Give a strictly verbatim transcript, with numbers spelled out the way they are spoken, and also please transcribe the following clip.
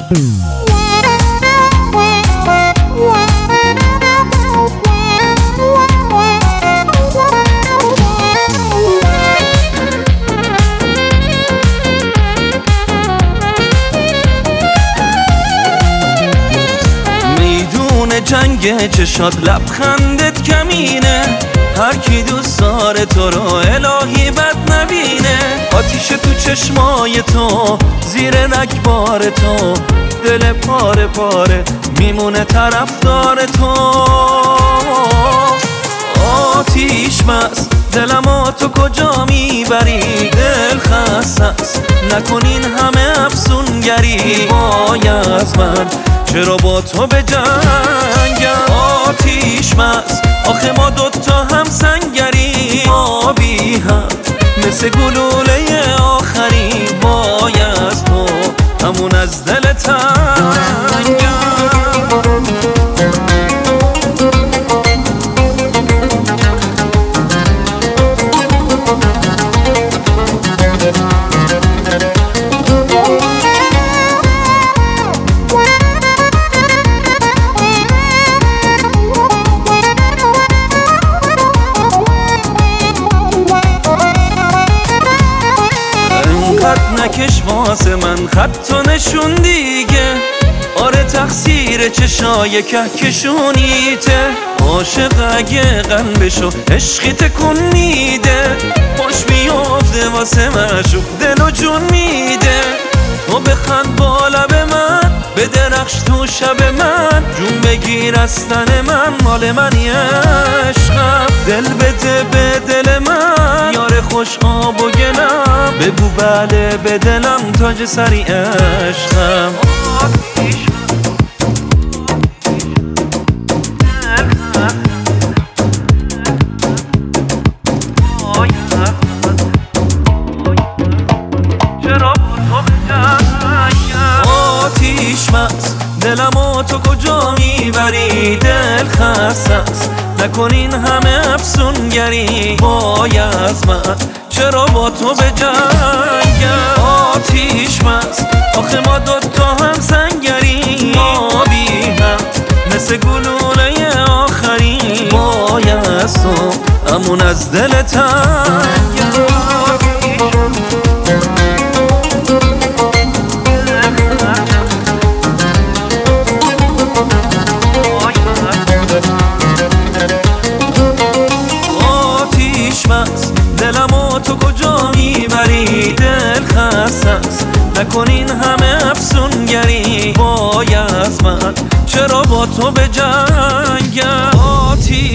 جنگ چشات لبخندت کمینه، هر کی دوست داره تو رو الهی بد نبینه. آتیش تو چشمای تو، زیر رگبار تو، دل پاره پاره میمونه طرفدار تو. آتیش بس دلمو تو کجا میبری؟ دل خستست نکنین همه افسونگری. وای از من چرا با تو به جنگم؟ آتیش مز آخه ما دوتا هم سنگری. ما بی هم مثل گلوله آخری. وای از تو همون از دل تنگم. خط نکش واسه من خط و نشون دیگه. آره تقصیر چشای کهکشونیته. عاشق اگه غم بشو عشقی تکون میده. باش بیافته واسه مشوق دل و جون میده. تو بخند با لب من، به درخش تو شب من. جون بگیر از تن من، مال منی عشقم. دل بده به دل من، یار خوش آب و گلم. بگو بله به دلم، تاج سری عشقم. آتیش مز دلمو تو کجا میبری؟ دل خستست نکنین همه افسونگری. وای از من چرا با تو به جنگم؟ آتیش مز آخه ما دوتا هم سنگری. ما بی هم مثل گلوله آخری. وای از تو همون از دل تنگم. دلمو تو کجا میبری؟ دل خستست نکنین همه افسونگری. وای از من چرا با تو به جنگم؟